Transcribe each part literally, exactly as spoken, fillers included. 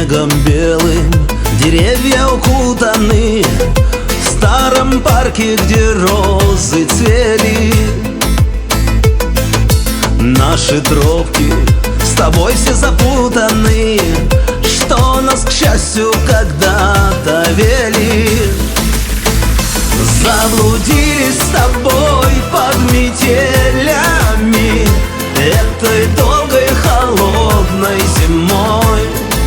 снегом белым деревья укутаны в старом парке, где розы цвели. Наши тропки с тобой все запутаны, что нас, к счастью, когда-то вели. Заблудились с тобой под метелями этой долгой холодной зимой,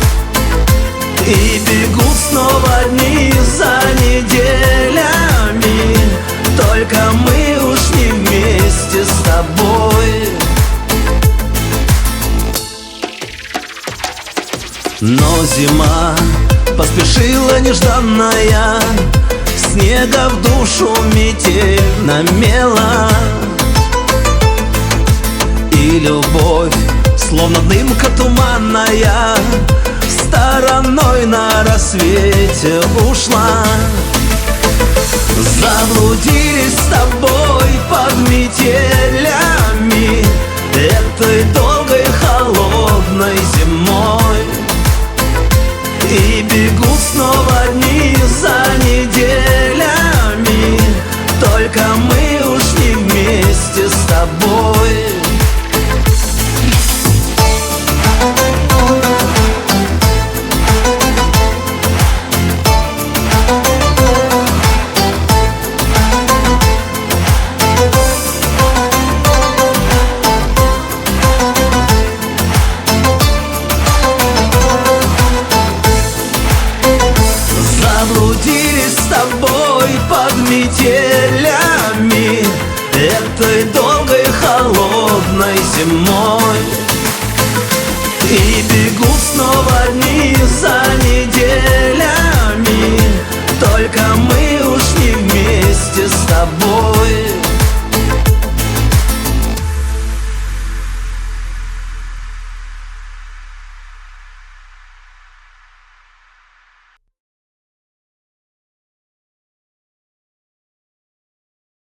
и бегут снова дни за неделями, только мы уж не вместе с тобой. Но зима поспешила нежданная, снега в душу метель намела, и любовь, словно дымка туманная, стороной на рассвете ушла. Заблудились с тобой под метелями этой долгой холодной зимой, и бегут снова дни за неделями, только мы уж не вместе с тобой. Заблудились с тобой под метелями этой долгой холодной зимой, и бегут снова дни за неделями, только мы уж не вместе с тобой.